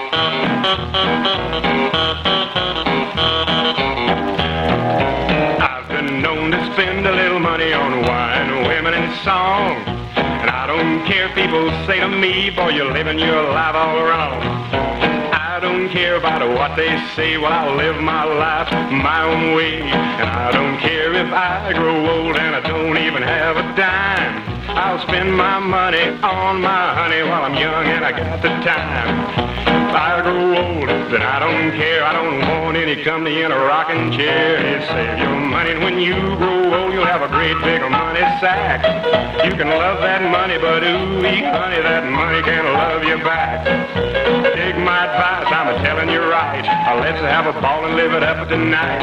I've been known to spend a little money on wine, women, and song. And I don't care if people say to me, boy, you're living your life all wrong. I don't care about what they say, well, I'll live my life my own way. And I don't care if I grow old and I don't even have a dime. I'll spend my money on my honey while I'm young and I got the time. If I grow old, then I don't care. I don't want any company in a rocking chair. You save your money, and when you grow old, you'll have a great big money sack. You can love that money, but ooh-wee, honey, that money can't love you back. Take my advice, I'm telling you right. Let's have a ball and live it up tonight.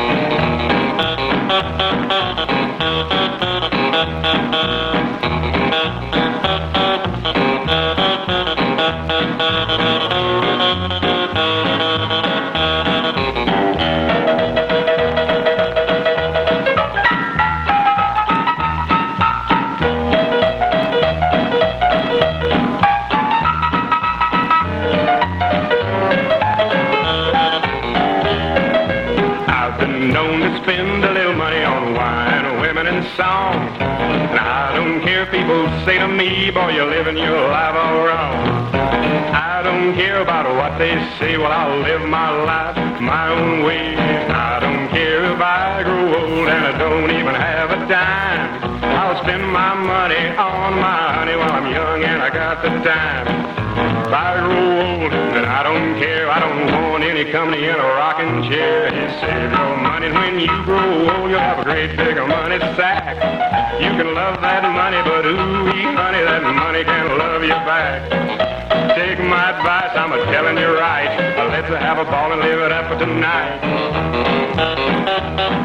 Known to spend a little money on wine, women, and song. And I don't care if people say to me, boy, you're living your life all wrong. I don't care about what they say, well, I'll live my life my own way. I don't care if I grow old and I don't even have a dime. I'll spend my money on my honey while I'm young and I got the time. If I grow old, then I don't care. I don't want any company in a rocking chair. You save your money, when you grow old, you'll have a great big money sack. You can love that money, but ooh-wee, honey, that money can't love you back. Take my advice, I'm telling you right. Let's have a ball and live it up tonight.